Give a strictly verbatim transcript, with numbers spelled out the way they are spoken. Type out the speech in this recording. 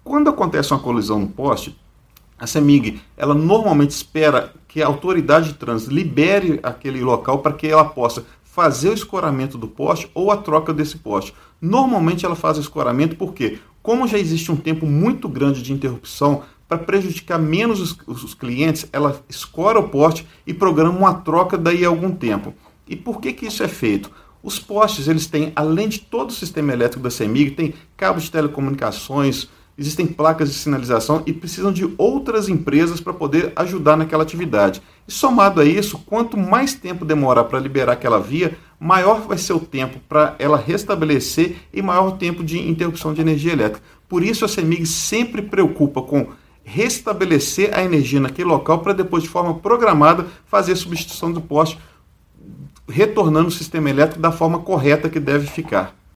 Quando acontece uma colisão no poste, a CEMIG, ela normalmente espera que a autoridade de trânsito libere aquele local para que ela possa fazer o escoramento do poste ou a troca desse poste. Normalmente ela faz o escoramento porque, como já existe um tempo muito grande de interrupção, para prejudicar menos os, os clientes, ela escora o poste e programa uma troca daí a algum tempo. E por que que isso é feito? Os postes, eles têm, além de todo o sistema elétrico da CEMIG, tem cabos de telecomunicações, existem placas de sinalização e precisam de outras empresas para poder ajudar naquela atividade. E somado a isso, quanto mais tempo demorar para liberar aquela via, maior vai ser o tempo para ela restabelecer e maior o tempo de interrupção de energia elétrica. Por isso a CEMIG sempre preocupa com restabelecer a energia naquele local para depois, de forma programada, fazer a substituição do poste, retornando o sistema elétrico da forma correta que deve ficar.